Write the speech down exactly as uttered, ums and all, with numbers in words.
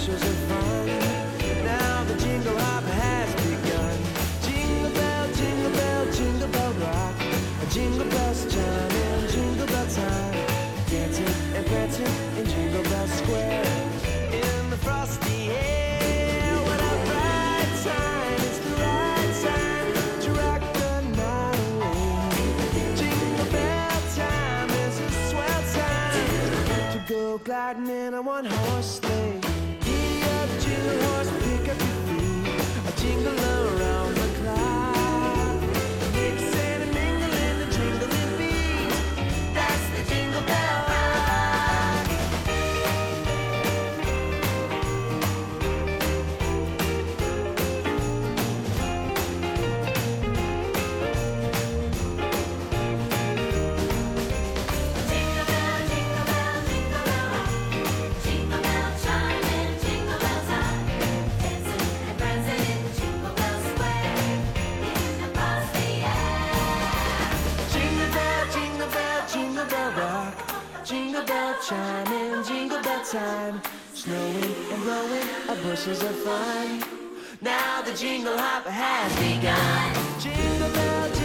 bushels of fun. Now the jingle hop has begun. Jingle bell, jingle bell, jingle bell rock. Jingle bells chiming, jingle bell time. Dancing and prancing in Jingle Bell Square. In the frosty air, what a bright time. It's the right time to rock the night away. Jingle bell time is a swell time to go gliding in a one-horse sleigh. Giddy up, jingle horse, pick up your feet. A jingle around the clock. Mixing and mingling and jingling beat. That's the Jingle Bell Rock. Jingle bell, jingle bell, jingle bell rock. Jingle bell chiming, jingle bell time. Dancing and prancing in Jingle Bell Square. In the frosty air. Jingle bell, jingle bell, jingle bell rock. Jingle bell chiming, jingle bell time. Snowing and blowing a bushels of fun. Now the jingle hop has begun. Jingle bell, jingle